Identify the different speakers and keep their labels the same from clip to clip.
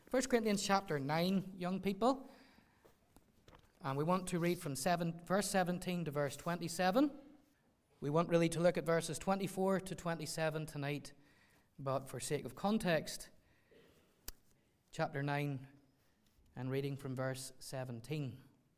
Speaker 1: 1 Corinthians chapter 9, young people. And we want to read from verse 17 to verse 27. We want really to look at verses 24 to 27 tonight, but for sake of context, chapter 9 and reading from verse 17.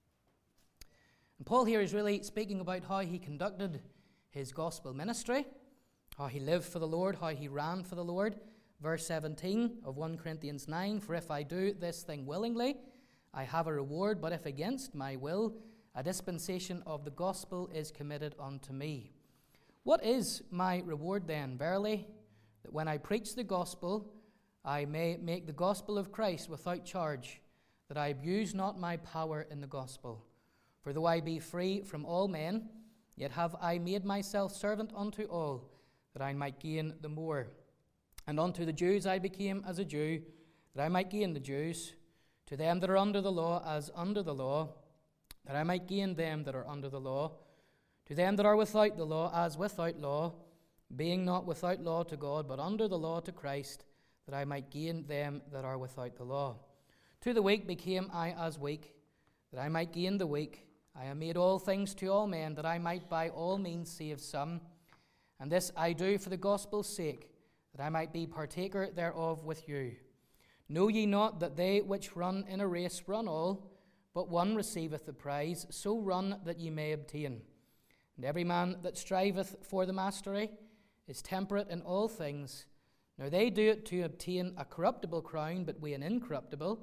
Speaker 1: And Paul here is really speaking about how he conducted his gospel ministry, how he lived for the Lord, how he ran for the Lord. Verse 17 of 1 Corinthians 9, "For if I do this thing willingly, I have a reward, but if against my will, a dispensation of the gospel is committed unto me. What is my reward then? Verily, that when I preach the gospel, I may make the gospel of Christ without charge, that I abuse not my power in the gospel. For though I be free from all men, yet have I made myself servant unto all, that I might gain the more. And unto the Jews I became as a Jew, that I might gain the Jews. To them that are under the law as under the law, that I might gain them that are under the law. To them that are without the law as without law, being not without law to God, but under the law to Christ, that I might gain them that are without the law. To the weak became I as weak, that I might gain the weak. I have made all things to all men, that I might by all means save some. And this I do for the gospel's sake, that I might be partaker thereof with you. Know ye not that they which run in a race run all, but one receiveth the prize? So run that ye may obtain. And every man that striveth for the mastery is temperate in all things. Now they do it to obtain a corruptible crown, but we an incorruptible.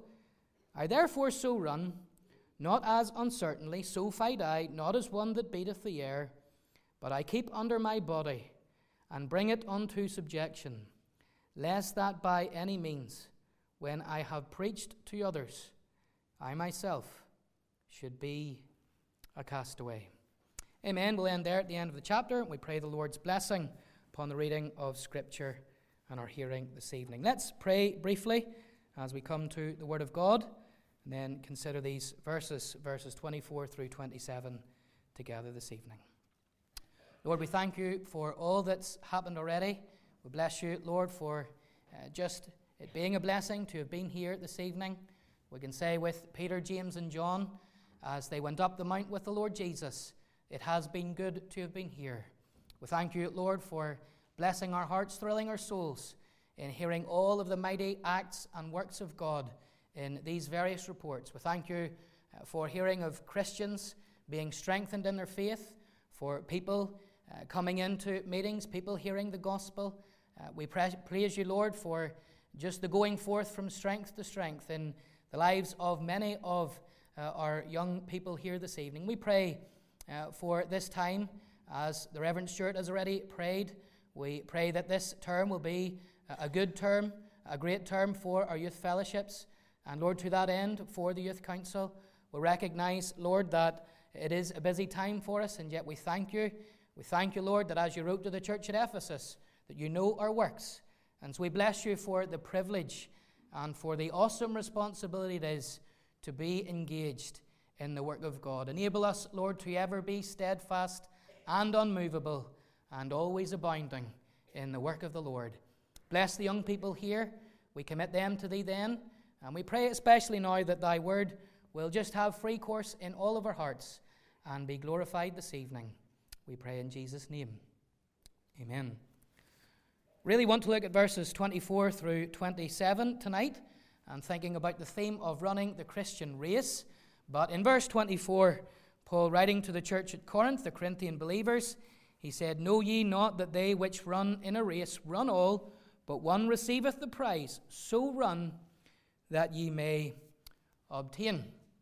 Speaker 1: I therefore so run, not as uncertainly, so fight I, not as one that beateth the air, but I keep under my body, and bring it unto subjection, lest that by any means, when I have preached to others, I myself should be a castaway." Amen. We'll end there at the end of the chapter. We pray the Lord's blessing upon the reading of Scripture and our hearing this evening. Let's pray briefly as we come to the Word of God, and then consider these verses 24 through 27 together this evening. Lord, we thank you for all that's happened already. We bless you, Lord, for just it being a blessing to have been here this evening. We can say with Peter, James, and John, as they went up the mount with the Lord Jesus, it has been good to have been here. We thank you, Lord, for blessing our hearts, thrilling our souls in hearing all of the mighty acts and works of God in these various reports. We thank you for hearing of Christians being strengthened in their faith, for people coming into meetings, people hearing the gospel. We praise you, Lord, for just the going forth from strength to strength in the lives of many of our young people here this evening. We pray for this time, as the Reverend Stuart has already prayed. We pray that this term will be a good term, a great term for our youth fellowships. And Lord, to that end, for the Youth Council, we recognize, Lord, that it is a busy time for us, and yet we thank you. We thank you, Lord, that as you wrote to the church at Ephesus, that you know our works. And so we bless you for the privilege and for the awesome responsibility it is to be engaged in the work of God. Enable us, Lord, to ever be steadfast and unmovable and always abounding in the work of the Lord. Bless the young people here. We commit them to thee then. And we pray especially now that thy word will just have free course in all of our hearts and be glorified this evening. We pray in Jesus' name. Amen. Really want to look at verses 24 through 27 tonight, and thinking about the theme of running the Christian race. But in verse 24, Paul, writing to the church at Corinth, the Corinthian believers, he said, "Know ye not that they which run in a race run all, but one receiveth the prize? So run that ye may obtain."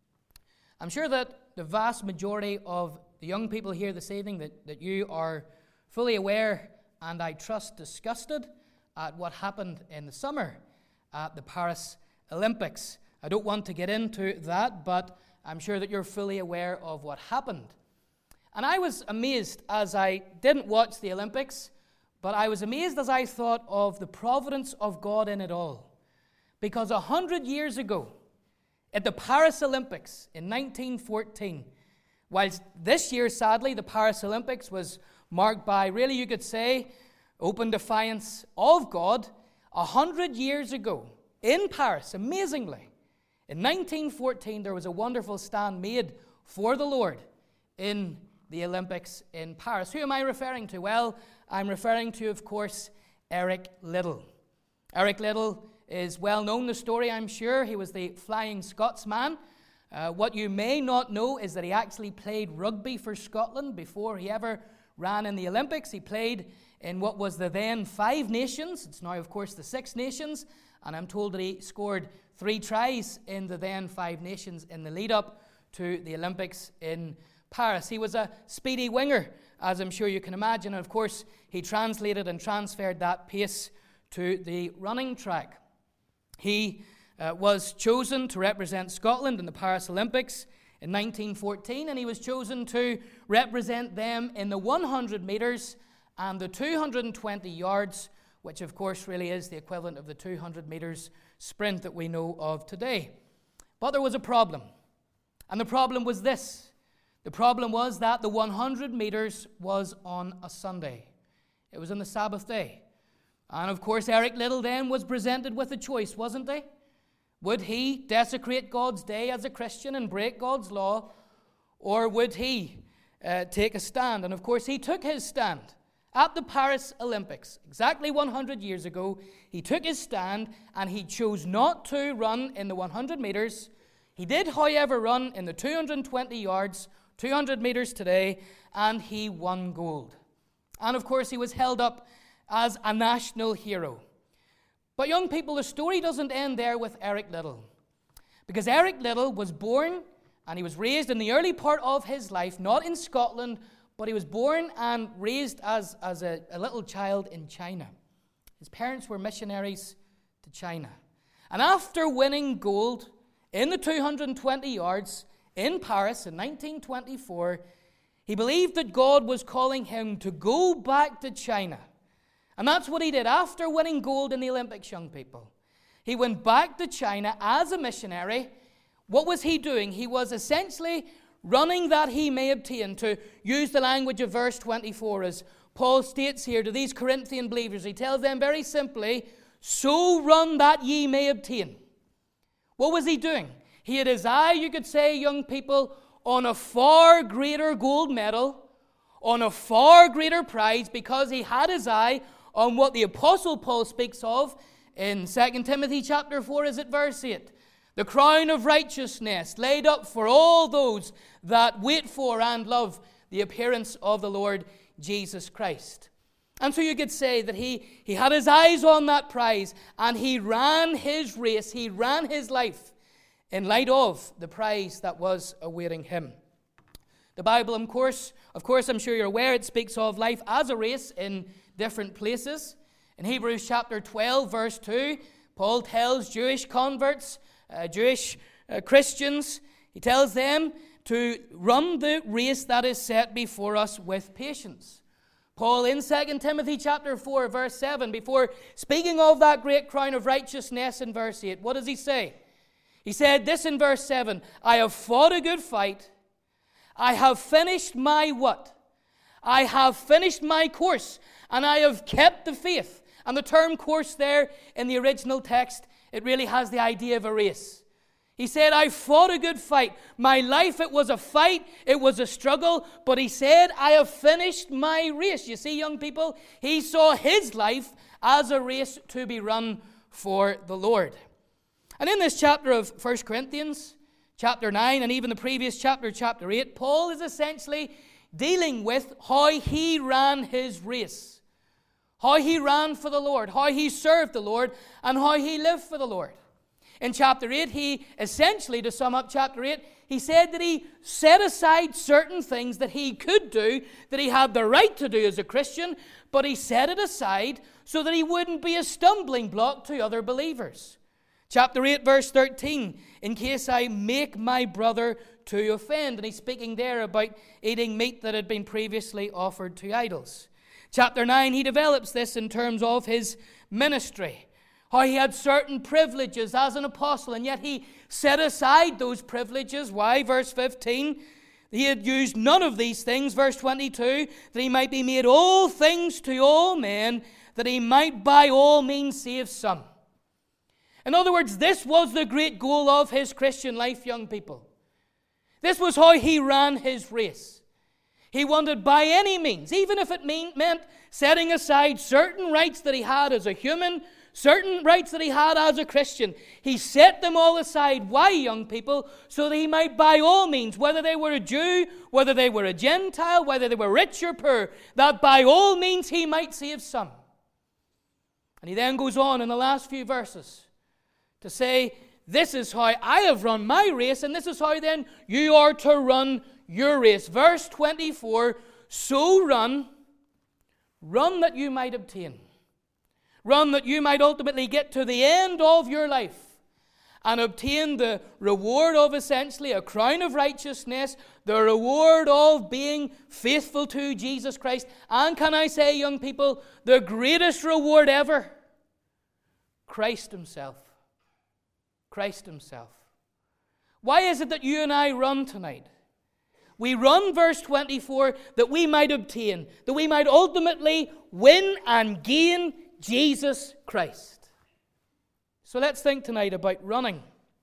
Speaker 1: I'm sure that the vast majority of the young people here this evening, that you are fully aware, and I trust disgusted, at what happened in the summer at the Paris Olympics. I don't want to get into that, but I'm sure that you're fully aware of what happened. And I was amazed as I didn't watch the Olympics, but I was amazed as I thought of the providence of God in it all. Because 100 years ago, at the Paris Olympics in 1914, whilst this year, sadly, the Paris Olympics was marked by, really you could say, open defiance of God, 100 years ago, in Paris, amazingly, in 1914, there was a wonderful stand made for the Lord in the Olympics in Paris. Who am I referring to? Well, I'm referring to, of course, Eric Liddell. Eric Liddell is well known, the story, I'm sure. He was the Flying Scotsman. What you may not know is that he actually played rugby for Scotland before he ever ran in the Olympics. He played in what was the then 5 nations. It's now, of course, the 6 nations. And I'm told that he scored 3 tries in the then 5 nations in the lead-up to the Olympics in Paris. He was a speedy winger, as I'm sure you can imagine. And, of course, he translated and transferred that pace to the running track. He was chosen to represent Scotland in the Paris Olympics in 1914, and he was chosen to represent them in the 100 metres and the 220 yards, which of course really is the equivalent of the 200 metres sprint that we know of today. But there was a problem, and the problem was this. The problem was that the 100 metres was on a Sunday. It was on the Sabbath day. And of course Eric Liddell then was presented with a choice, wasn't he? Would he desecrate God's day as a Christian and break God's law, or would he take a stand? And of course he took his stand. At the Paris Olympics, exactly 100 years ago, he took his stand and he chose not to run in the 100 metres. He did, however, run in the 220 yards, 200 metres today, and he won gold. And of course, he was held up as a national hero. But young people, the story doesn't end there with Eric Liddell. Because Eric Liddell was born and he was raised in the early part of his life, not in Scotland, but he was born and raised as a little child in China. His parents were missionaries to China. And after winning gold in the 220 yards in Paris in 1924, he believed that God was calling him to go back to China. And that's what he did after winning gold in the Olympics, young people. He went back to China as a missionary. What was he doing? He was essentially running that he may obtain, to use the language of verse 24, as Paul states here to these Corinthian believers. He tells them very simply, so run that ye may obtain. What was he doing? He had his eye, you could say, young people, on a far greater gold medal, on a far greater prize, because he had his eye on what the Apostle Paul speaks of in 2 Timothy chapter 4, is it verse 8? The crown of righteousness laid up for all those that wait for and love the appearance of the Lord Jesus Christ. And so you could say that he had his eyes on that prize, and he ran his race, he ran his life in light of the prize that was awaiting him. The Bible, of course, I'm sure you're aware, it speaks of life as a race in different places. In Hebrews chapter 12, verse 2, Paul tells Jewish converts, Jewish Christians, he tells them to run the race that is set before us with patience. Paul in 2 Timothy chapter 4, verse 7, before speaking of that great crown of righteousness in verse 8, what does he say? He said this in verse 7, I have fought a good fight. I have finished my what? I have finished my course, and I have kept the faith. And the term course there in the original text, it really has the idea of a race. He said, I fought a good fight. My life, it was a fight. It was a struggle. But he said, I have finished my race. You see, young people, he saw his life as a race to be run for the Lord. And in this chapter of 1 Corinthians, chapter 9, and even the previous chapter, chapter 8, Paul is essentially dealing with how he ran his race. How he ran for the Lord, how he served the Lord, and how he lived for the Lord. In chapter 8, he essentially, to sum up chapter 8, he said that he set aside certain things that he could do, that he had the right to do as a Christian, but he set it aside so that he wouldn't be a stumbling block to other believers. Chapter 8, verse 13, in case I make my brother to offend. And he's speaking there about eating meat that had been previously offered to idols. Chapter 9, he develops this in terms of his ministry. How he had certain privileges as an apostle, and yet he set aside those privileges. Why? Verse 15, he had used none of these things. Verse 22, that he might be made all things to all men, that he might by all means save some. In other words, this was the great goal of his Christian life, young people. This was how he ran his race. He wanted by any means, even if it meant setting aside certain rights that he had as a human, certain rights that he had as a Christian. He set them all aside. Why, young people? So that he might by all means, whether they were a Jew, whether they were a Gentile, whether they were rich or poor, that by all means he might save some. And he then goes on in the last few verses to say, this is how I have run my race, and this is how then you are to run your race. Verse 24, so run that you might obtain. Run that you might ultimately get to the end of your life and obtain the reward of essentially a crown of righteousness, the reward of being faithful to Jesus Christ. And can I say, young people, the greatest reward ever? Christ himself. Christ himself. Why is it that you and I run tonight? We run, verse 24, that we might obtain, that we might ultimately win and gain Jesus Christ. So let's think tonight about running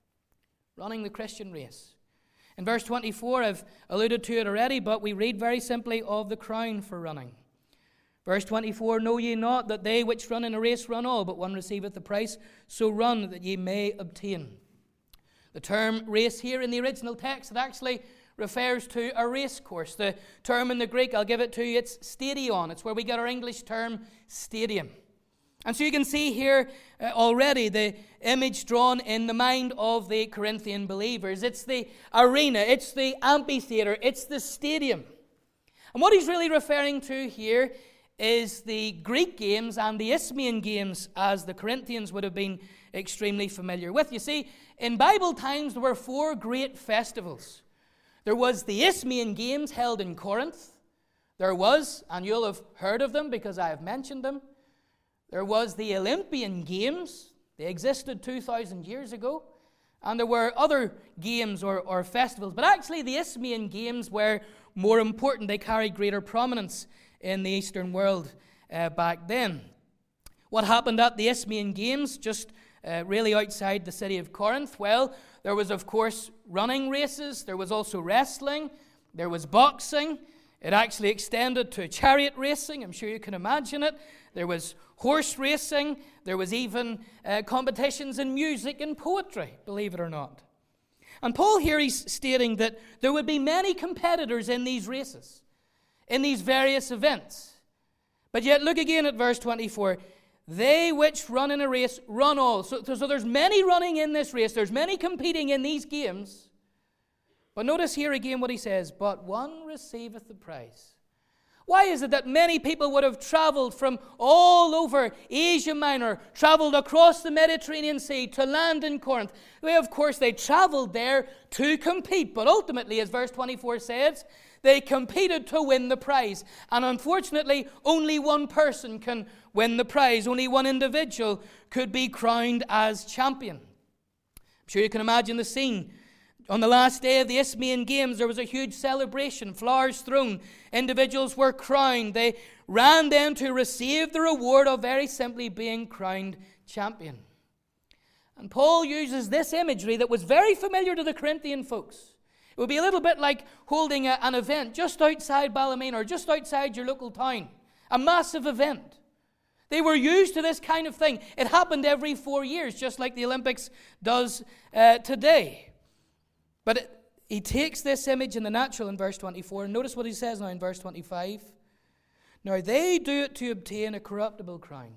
Speaker 1: the Christian race. In verse 24, I've alluded to it already, but we read very simply of the crown for running. Verse 24, know ye not that they which run in a race run all, but one receiveth the prize, so run that ye may obtain. The term race here in the original text, it actually refers to a race course. The term in the Greek, I'll give it to you, it's stadion. It's where we get our English term stadium. And so you can see here already the image drawn in the mind of the Corinthian believers. It's the arena, it's the amphitheater, it's the stadium. And what he's really referring to here is the Greek games and the Isthmian games, as the Corinthians would have been extremely familiar with. You see, in Bible times there were 4 great festivals. There was the Isthmian games held in Corinth. There was, and you'll have heard of them because I have mentioned them, there was the Olympian Games. They existed 2,000 years ago. And there were other games or festivals. But actually the Isthmian Games were more important. They carried greater prominence in the Eastern world back then. What happened at the Isthmian Games, just really outside the city of Corinth? Well, there was, of course, running races. There was also wrestling. There was boxing. It actually extended to chariot racing. I'm sure you can imagine it. There was horse racing. There was even competitions in music and poetry, believe it or not. And Paul here is stating that there would be many competitors in these races, in these various events. But yet look again at verse 24. They which run in a race run all. So there's many running in this race. There's many competing in these games. But notice here again what he says. But one receiveth the prize. Why is it that many people would have traveled from all over Asia Minor, traveled across the Mediterranean Sea to land in Corinth? Well, of course, they traveled there to compete. But ultimately, as verse 24 says, they competed to win the prize. And unfortunately, only one person can win the prize. Only one individual could be crowned as champion. I'm sure you can imagine the scene. On the last day of the Isthmian Games, there was a huge celebration, flowers thrown, individuals were crowned. They ran then to receive the reward of very simply being crowned champion. And Paul uses this imagery that was very familiar to the Corinthian folks. It would be a little bit like holding an event just outside Ballymena or just outside your local town, a massive event. They were used to this kind of thing. It happened every 4 years, just like the Olympics does today. But he takes this image in the natural in verse 24. And notice what he says now in verse 25. Now they do it to obtain a corruptible crown.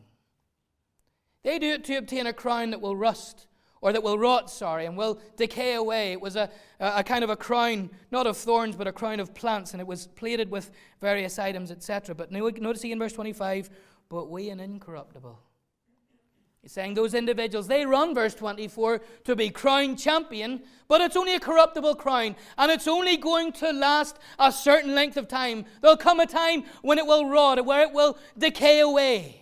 Speaker 1: They do it to obtain a crown that will rust, or that will rot, and will decay away. It was a kind of a crown, not of thorns, but a crown of plants, and it was plated with various items, etc. But notice in verse 25, but we an incorruptible. He's saying those individuals, they run, verse 24, to be crowned champion, but it's only a corruptible crown, and it's only going to last a certain length of time. There'll come a time when it will rot, where it will decay away.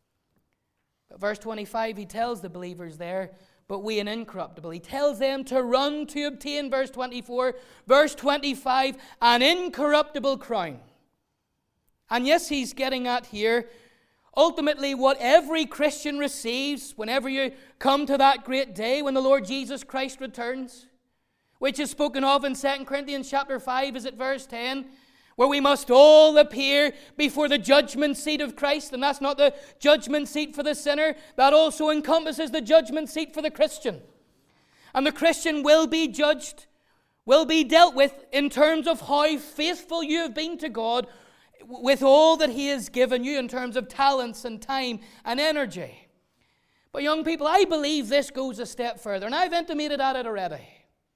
Speaker 1: But verse 25, he tells the believers there, but we an incorruptible. He tells them to run to obtain, verse 24, verse 25, an incorruptible crown. And yes, he's getting at here, Ultimately, what every Christian receives whenever you come to that great day when the Lord Jesus Christ returns, which is spoken of in 2 Corinthians chapter 5, is it verse 10, where we must all appear before the judgment seat of Christ. And that's not the judgment seat for the sinner. That also encompasses the judgment seat for the Christian. And the Christian will be judged, will be dealt with in terms of how faithful you have been to God with all that He has given you in terms of talents and time and energy. But young people, I believe this goes a step further, and I've intimated at it already.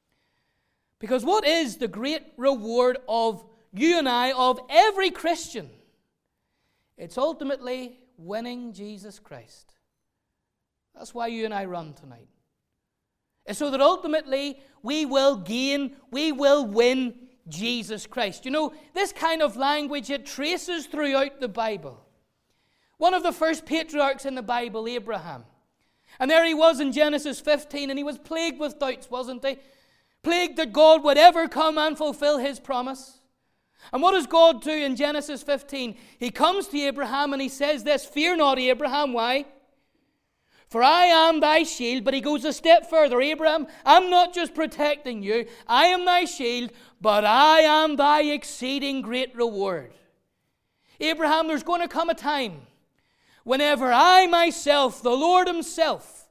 Speaker 1: Because what is the great reward of you and I, of every Christian? It's ultimately winning Jesus Christ. That's why you and I run tonight. It's so that ultimately we will gain, we will win Jesus Christ. You know, this kind of language, it traces throughout the Bible. One of the first patriarchs in the Bible, Abraham. And there he was in Genesis 15, and he was plagued with doubts, wasn't he? Plagued that God would ever come and fulfill His promise. And what does God do in Genesis 15? He comes to Abraham and he says this, "Fear not, Abraham." Why? "For I am thy shield." But he goes a step further. "Abraham, I'm not just protecting you. I am thy shield, but I am thy exceeding great reward." Abraham, there's going to come a time whenever I myself, the Lord Himself,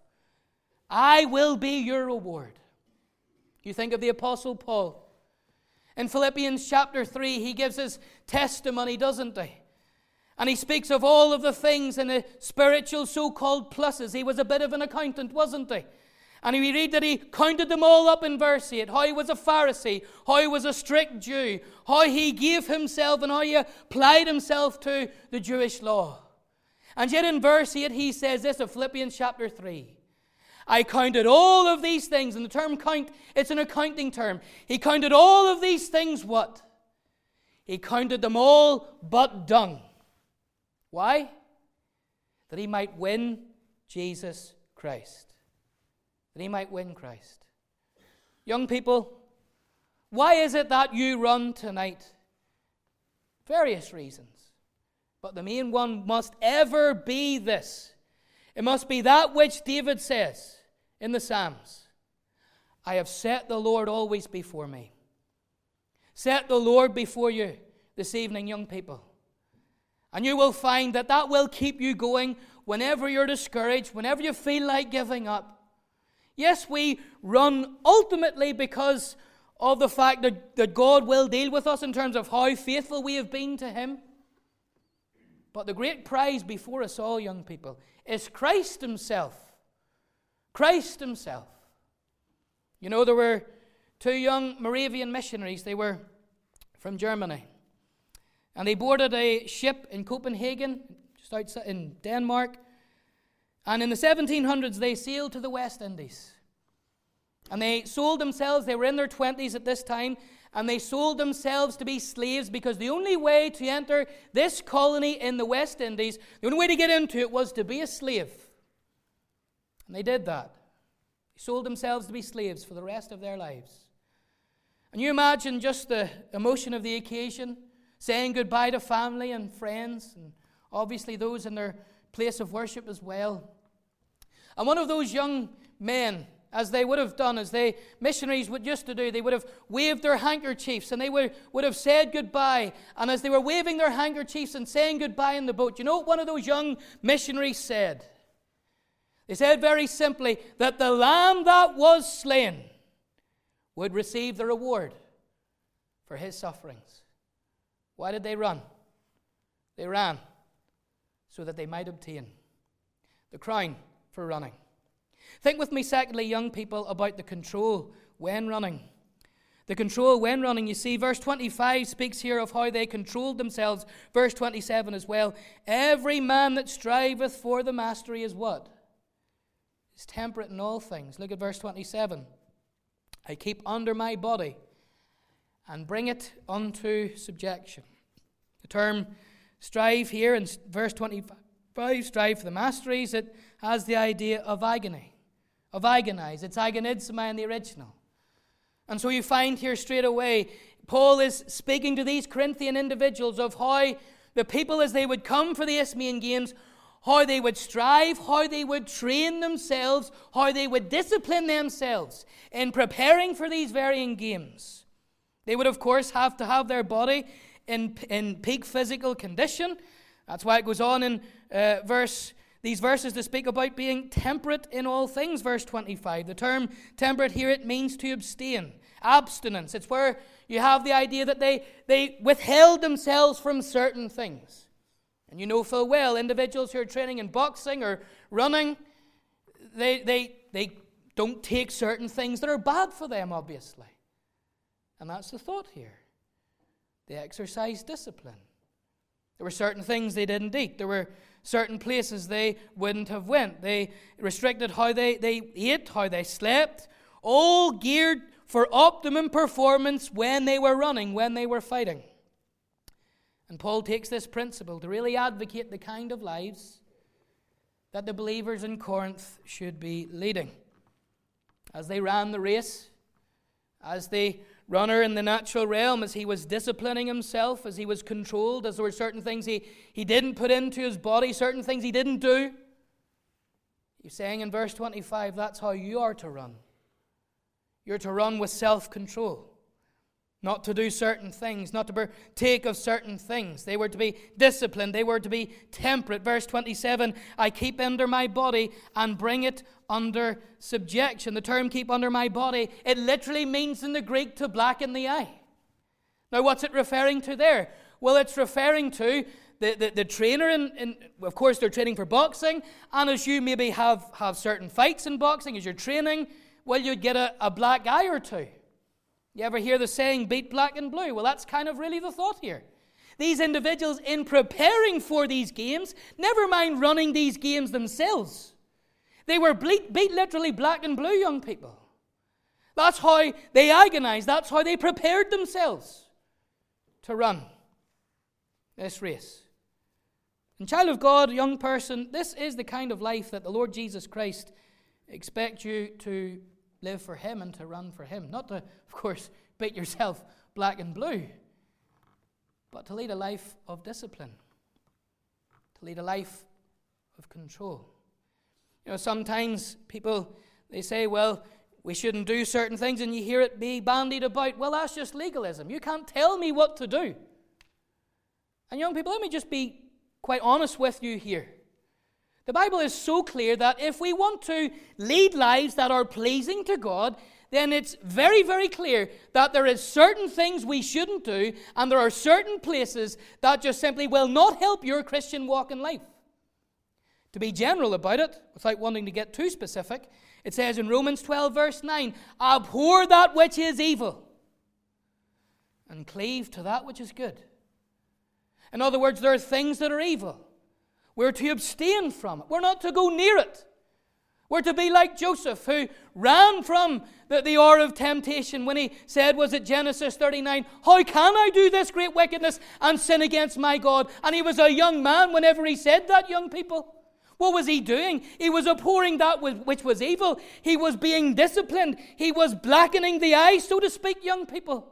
Speaker 1: I will be your reward. You think of the Apostle Paul. In Philippians chapter 3, he gives his testimony, doesn't he? And he speaks of all of the things in the spiritual so-called pluses. He was a bit of an accountant, wasn't he? And we read that he counted them all up in verse 8. How he was a Pharisee, how he was a strict Jew, how he gave himself and how he applied himself to the Jewish law. And yet in verse 8 he says this of Philippians chapter 3. "I counted all of these things," and the term count, it's an accounting term. He counted all of these things what? He counted them all but dung. Why? That he might win Jesus Christ. That he might win Christ. Young people, why is it that you run tonight? Various reasons. But the main one must ever be this. It must be that which David says in the Psalms. "I have set the Lord always before me." Set the Lord before you this evening, young people. And you will find that that will keep you going whenever you're discouraged, whenever you feel like giving up. Yes, we run ultimately because of the fact that God will deal with us in terms of how faithful we have been to Him. But the great prize before us all, young people, is Christ Himself. Christ Himself. You know, there were two young Moravian missionaries. They were from Germany. And they boarded a ship in Copenhagen, just outside in Denmark. And in the 1700s, they sailed to the West Indies. And they sold themselves. They were in their 20s at this time. And they sold themselves to be slaves because the only way to enter this colony in the West Indies, the only way to get into it was to be a slave. And they did that. They sold themselves to be slaves for the rest of their lives. And you imagine just the emotion of the occasion, saying goodbye to family and friends, and obviously those in their place of worship as well. And one of those young men, as they would have done, as they missionaries would used to do, they would have waved their handkerchiefs and they would have said goodbye. And as they were waving their handkerchiefs and saying goodbye in the boat, you know what one of those young missionaries said? They said very simply that the lamb that was slain would receive the reward for his sufferings. Why did they run? They ran so that they might obtain the crown for running. Think with me, secondly, young people, about the control when running. The control when running. You see, verse 25 speaks here of how they controlled themselves. Verse 27 as well. "Every man that striveth for the mastery is" what? "Is temperate in all things." Look at verse 27. "I keep under my body and bring it unto subjection." The term strive here in verse 25, strive for the masteries, it has the idea of agony, of agonize. It's agonizomai in the original. And so you find here straight away, Paul is speaking to these Corinthian individuals of how the people, as they would come for the Isthmian Games, how they would strive, how they would train themselves, how they would discipline themselves in preparing for these varying games. They would, of course, have to have their body in peak physical condition. That's why it goes on in these verses to speak about being temperate in all things, verse 25. The term temperate here, it means to abstain, abstinence. It's where you have the idea that they withheld themselves from certain things. And you know full well, individuals who are training in boxing or running, they don't take certain things that are bad for them, obviously. And that's the thought here. They exercise discipline. There were certain things they didn't eat. There were certain places they wouldn't have went. They restricted how they ate, how they slept, all geared for optimum performance when they were running, when they were fighting. And Paul takes this principle to really advocate the kind of lives that the believers in Corinth should be leading. As they ran the race, as the runner in the natural realm, as he was disciplining himself, as he was controlled, as there were certain things he didn't put into his body, certain things he didn't do. He's saying in verse 25, that's how you are to run. You're to run with self-control. Not to do certain things, not to partake of certain things. They were to be disciplined. They were to be temperate. Verse 27, I keep under my body and bring it under subjection. The term keep under my body, it literally means in the Greek to blacken the eye. Now what's it referring to there? Well, it's referring to the trainer, in of course they're training for boxing, and as you maybe have certain fights in boxing, as you're training, well, you'd get a black eye or two. You ever hear the saying, beat black and blue? Well, that's kind of really the thought here. These individuals, in preparing for these games, never mind running these games themselves, they were beat literally black and blue, young people. That's how they agonized. That's how they prepared themselves to run this race. And child of God, young person, this is the kind of life that the Lord Jesus Christ expects you to live for Him and to run for Him. Not to, of course, beat yourself black and blue, but to lead a life of discipline, to lead a life of control. You know, sometimes people, they say, well, we shouldn't do certain things, and you hear it be bandied about. Well, that's just legalism. You can't tell me what to do. And young people, let me just be quite honest with you here. The Bible is so clear that if we want to lead lives that are pleasing to God, then it's very, very clear that there is certain things we shouldn't do, and there are certain places that just simply will not help your Christian walk in life. To be general about it, without wanting to get too specific, it says in Romans 12, verse 9, abhor that which is evil, and cleave to that which is good. In other words, there are things that are evil. We're to abstain from it. We're not to go near it. We're to be like Joseph, who ran from the hour of temptation when he said, was it Genesis 39, how can I do this great wickedness and sin against my God? And he was a young man whenever he said that, young people. What was he doing? He was abhorring that which was evil. He was being disciplined. He was blackening the eye, so to speak, young people.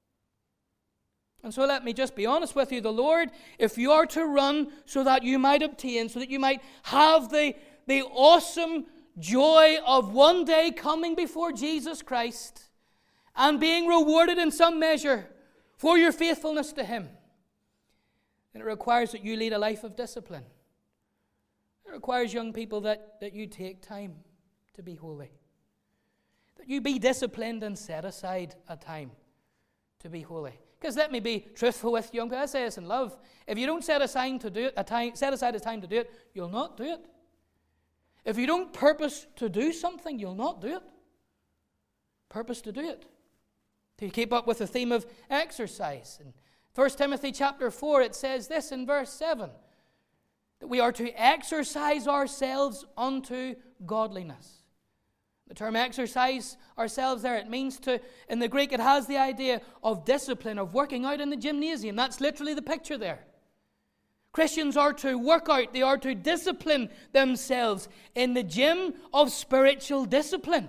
Speaker 1: And so let me just be honest with you. The Lord, if you are to run so that you might obtain, so that you might have the awesome joy of one day coming before Jesus Christ and being rewarded in some measure for your faithfulness to Him, then it requires that you lead a life of discipline. It requires, young people, that you take time to be holy. That you be disciplined and set aside a time to be holy. Because let me be truthful with you, young people. I say this in love. If you don't set aside a time to do it, you'll not do it. If you don't purpose to do something, you'll not do it. Purpose to do it. To keep up with the theme of exercise. In 1 Timothy chapter 4, it says this in verse 7, that we are to exercise ourselves unto godliness. The term exercise ourselves there, it means to, in the Greek, it has the idea of discipline, of working out in the gymnasium. That's literally the picture there. Christians are to work out, they are to discipline themselves in the gym of spiritual discipline.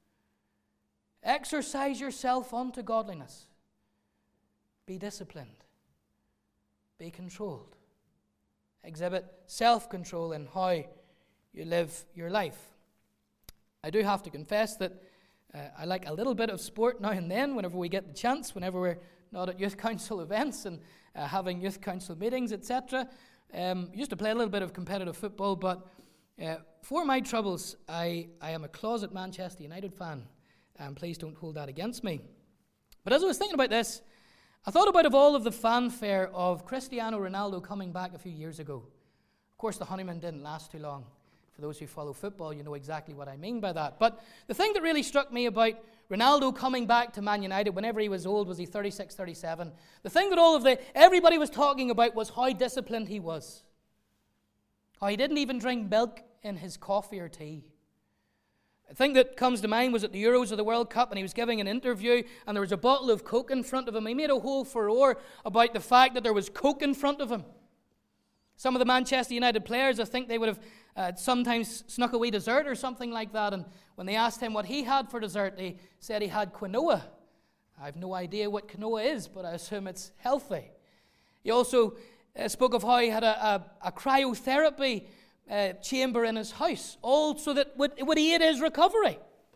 Speaker 1: Exercise yourself unto godliness. Be disciplined. Be controlled. exhibit self-control in how you live your life. I do have to confess that I like a little bit of sport now and then whenever we get the chance, whenever we're not at youth council events and having youth council meetings, etc. Used to play a little bit of competitive football, but for my troubles, I am a closet Manchester United fan. Please don't hold that against me. But as I was thinking about this, I thought of all of the fanfare of Cristiano Ronaldo coming back a few years ago. Of course, the honeymoon didn't last too long. For those who follow football, you know exactly what I mean by that. But the thing that really struck me about Ronaldo coming back to Man United whenever he was old, was he 36, 37? The thing that everybody was talking about was how disciplined he was. How he didn't even drink milk in his coffee or tea. The thing that comes to mind was at the Euros of the World Cup, and he was giving an interview, and there was a bottle of Coke in front of him. He made a whole furore about the fact that there was Coke in front of him. Some of the Manchester United players, I think they would have sometimes snuck a wee dessert or something like that, and when they asked him what he had for dessert, he said he had quinoa. I have no idea what quinoa is, but I assume it's healthy. He also spoke of how he had a cryotherapy chamber in his house, all so that it would aid his recovery.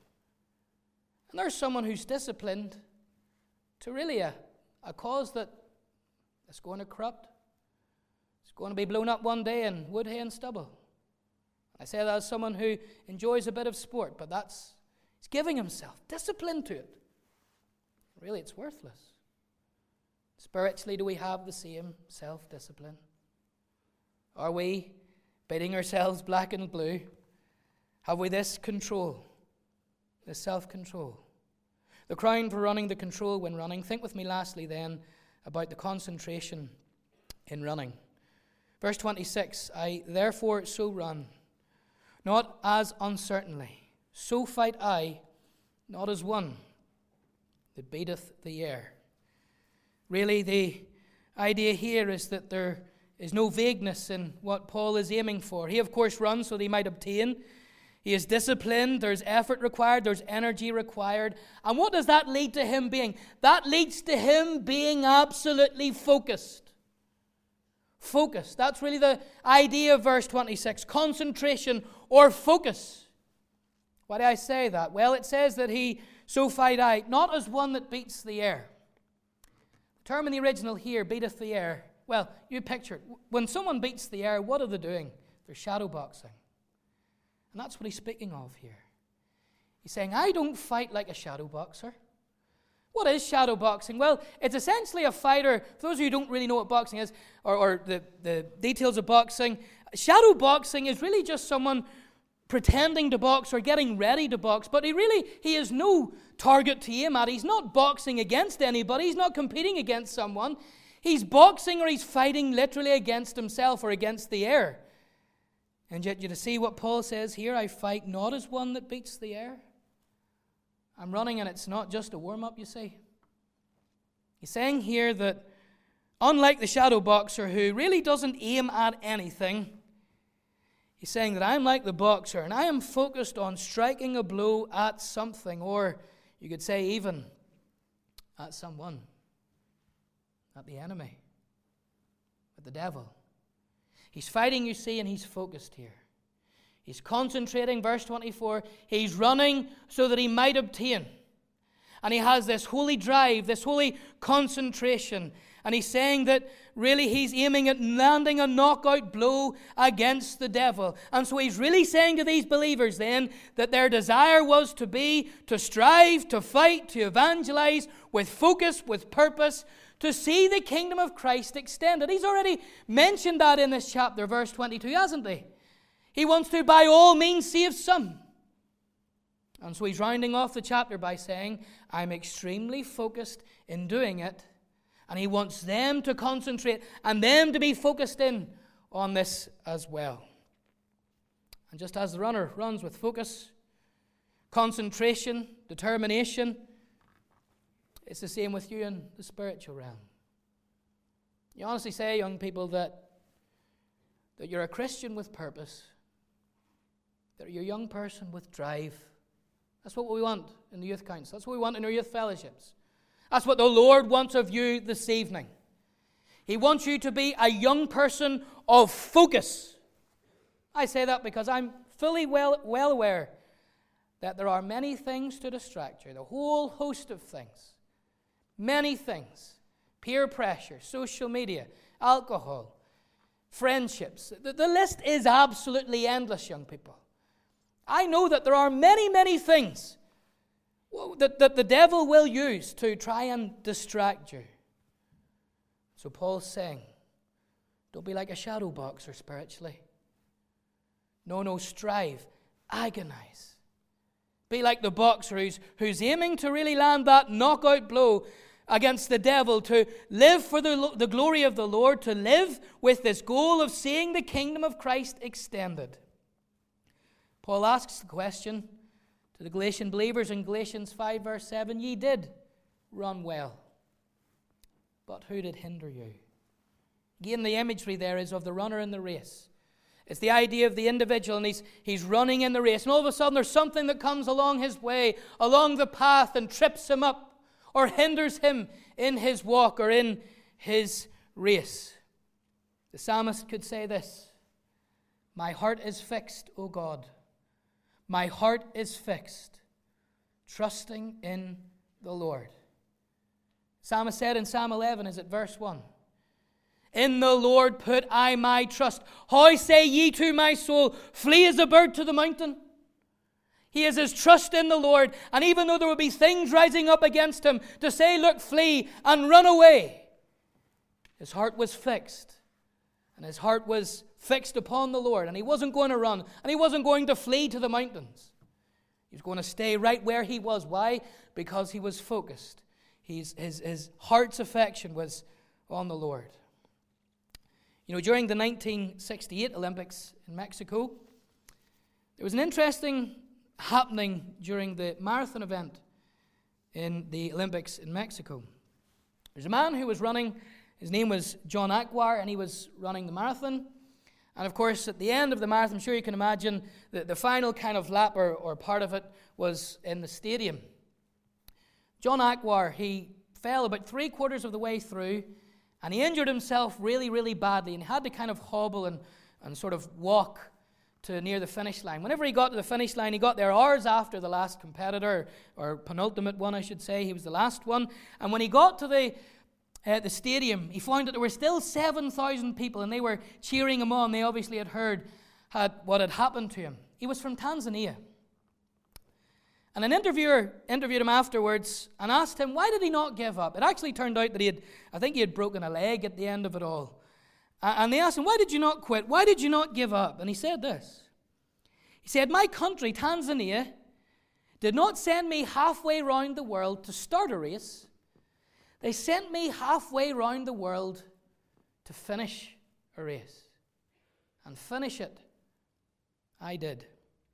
Speaker 1: And there's someone who's disciplined to really a cause that is going to corrupt. It's going to be blown up one day in wood, hay, and stubble. I say that as someone who enjoys a bit of sport, but he's giving himself discipline to it. Really, it's worthless. Spiritually, do we have the same self-discipline? Are we beating ourselves black and blue? Have we this control, this self-control? The crown for running, the control when running. Think with me lastly then about the concentration in running. Verse 26, I therefore so run, not as uncertainly. So fight I, not as one that beateth the air. Really, the idea here is that there is no vagueness in what Paul is aiming for. He, of course, runs so that he might obtain. He is disciplined. There's effort required. There's energy required. And what does that lead to him being? That leads to him being absolutely focused. Focus. That's really the idea of verse 26. Concentration or focus. Why do I say that? Well, it says that he so fight I, not as one that beats the air. The term in the original here, beateth the air. Well, you picture it. When someone beats the air, what are they doing? They're shadow boxing. And that's what he's speaking of here. He's saying, I don't fight like a shadow boxer. What is shadow boxing? Well, it's essentially a fighter. For those of you who don't really know what boxing is, or the details of boxing, shadow boxing is really just someone pretending to box or getting ready to box, but he has no target to aim at. He's not boxing against anybody. He's not competing against someone. He's boxing or he's fighting literally against himself or against the air. And yet you see what Paul says here, I fight not as one that beats the air. I'm running and it's not just a warm-up, you see. He's saying here that unlike the shadow boxer who really doesn't aim at anything, he's saying that I'm like the boxer and I am focused on striking a blow at something, or you could say even at someone, at the enemy, at the devil. He's fighting, you see, and he's focused here. He's concentrating, verse 24. He's running so that he might obtain. And he has this holy drive, this holy concentration. And he's saying that really he's aiming at landing a knockout blow against the devil. And so he's really saying to these believers then that their desire was to strive, to fight, to evangelize with focus, with purpose, to see the kingdom of Christ extended. He's already mentioned that in this chapter, verse 22, hasn't he? He wants to by all means save some. And so he's rounding off the chapter by saying, I'm extremely focused in doing it. And he wants them to concentrate and them to be focused in on this as well. And just as the runner runs with focus, concentration, determination, it's the same with you in the spiritual realm. You honestly say, young people, that you're a Christian with purpose, that you're a young person with drive. That's what we want in the youth council. That's what we want in our youth fellowships. That's what the Lord wants of you this evening. He wants you to be a young person of focus. I say that because I'm fully well aware that there are many things to distract you, the whole host of things. Many things. Peer pressure, social media, alcohol, friendships. The list is absolutely endless, young people. I know that there are many, many things that the devil will use to try and distract you. So Paul's saying, don't be like a shadow boxer spiritually. No, strive, agonize. Be like the boxer who's aiming to really land that knockout blow against the devil, to live for the glory of the Lord, to live with this goal of seeing the kingdom of Christ extended. Paul asks the question to the Galatian believers in Galatians 5 verse 7, ye did run well, but who did hinder you? Again, the imagery there is of the runner in the race. It's the idea of the individual, and he's running in the race, and all of a sudden there's something that comes along his way, along the path, and trips him up, or hinders him in his walk or in his race. The psalmist could say this, my heart is fixed, O God. My heart is fixed, trusting in the Lord. Psalmist said in Psalm 11, is it verse 1? In the Lord put I my trust. How say ye to my soul, flee as a bird to the mountain? He has his trust in the Lord, and even though there will be things rising up against him to say, look, flee and run away, his heart was fixed. And his heart was fixed upon the Lord, and he wasn't going to run, and he wasn't going to flee to the mountains. He was going to stay right where he was. Why? Because he was focused. His heart's affection was on the Lord. You know, during the 1968 Olympics in Mexico, there was an interesting happening during the marathon event in the Olympics in Mexico. There's a man who was running. His name was John Aguiar, and he was running the marathon. And of course, at the end of the marathon, I'm sure you can imagine that the final kind of lap or part of it was in the stadium. John Aguiar, he fell about 3/4 of the way through, and he injured himself really, really badly, and he had to kind of hobble and sort of walk to near the finish line. Whenever he got to the finish line, he got there hours after the last competitor, or penultimate one, I should say. He was the last one. And when he got to the stadium, he found that there were still 7,000 people, and they were cheering him on. They obviously had heard what had happened to him. He was from Tanzania. And an interviewer interviewed him afterwards and asked him, why did he not give up? It actually turned out that he had broken a leg at the end of it all. And they asked him, why did you not quit? Why did you not give up? And he said this. He said, my country, Tanzania, did not send me halfway round the world to start a race. They sent me halfway round the world to finish a race. And finish it, I did.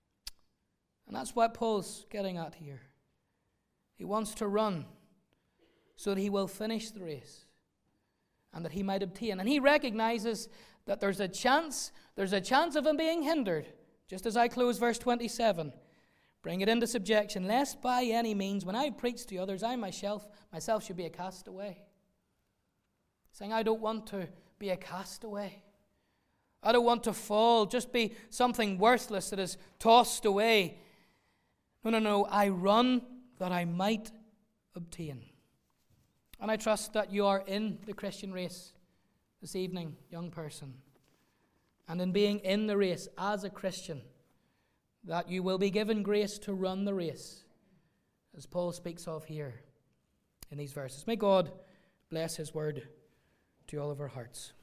Speaker 1: And that's what Paul's getting at here. He wants to run so that he will finish the race and that he might obtain. And he recognizes that there's a chance of him being hindered. Just as I close verse 27, bring it into subjection, lest by any means, when I preach to others, I myself should be a castaway. Saying, I don't want to be a castaway. I don't want to fall, just be something worthless that is tossed away. No, I run that I might obtain. And I trust that you are in the Christian race this evening, young person. And in being in the race as a Christian, that you will be given grace to run the race, as Paul speaks of here in these verses. May God bless his word to all of our hearts.